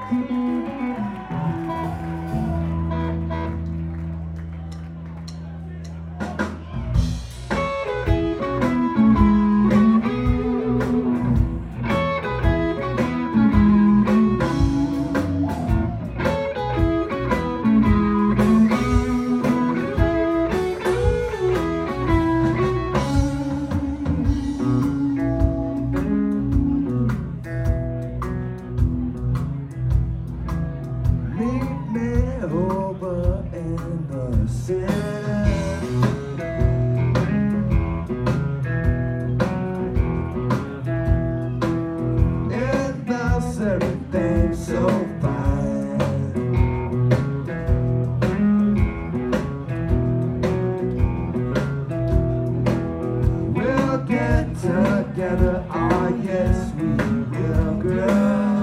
Together, oh yes we will, girl.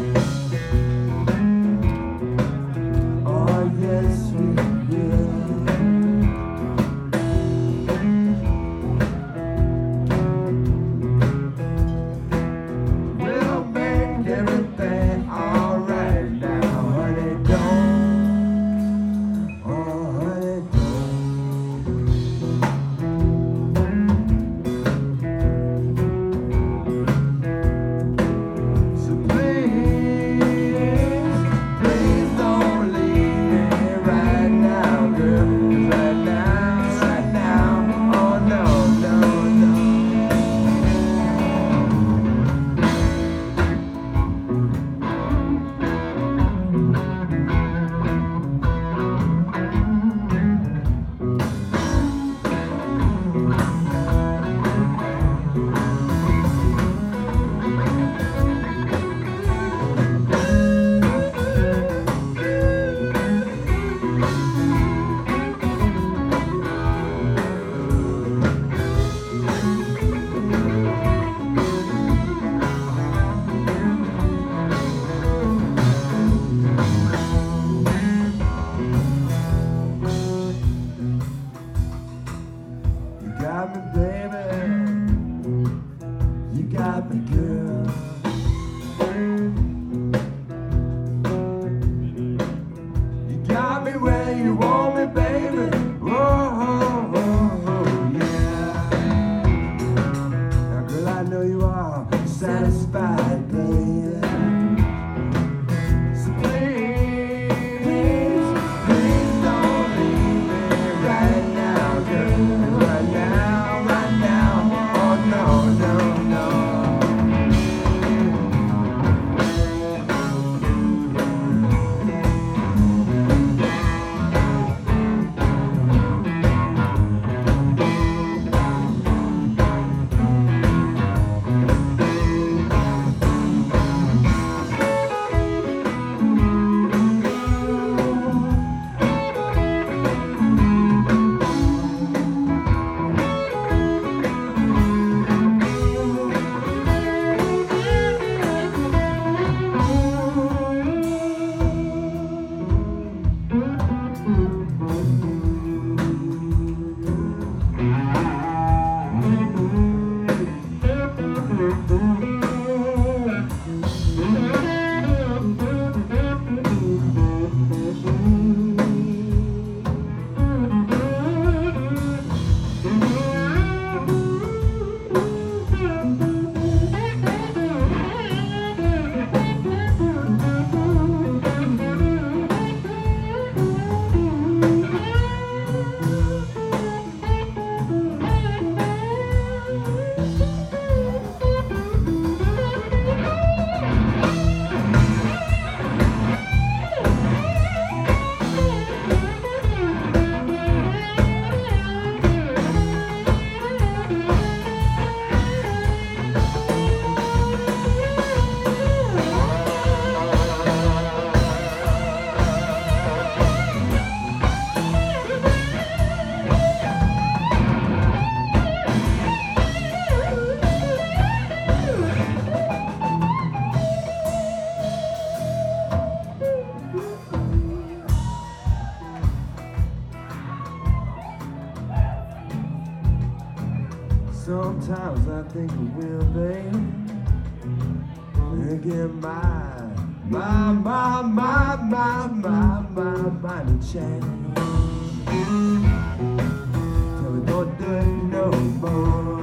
Oh yes we will. We'll make everything alright now, honey, don't. Oh honey, got me, baby. You got me, girl. You got me where you want me, baby. Oh, yeah. Now, girl, I know you are satisfied, baby. So please, please don't leave me right now, girl. Right now, oh no, no, no. Sometimes I think I will, babe, and get mine. mind change. So we don't do it no more.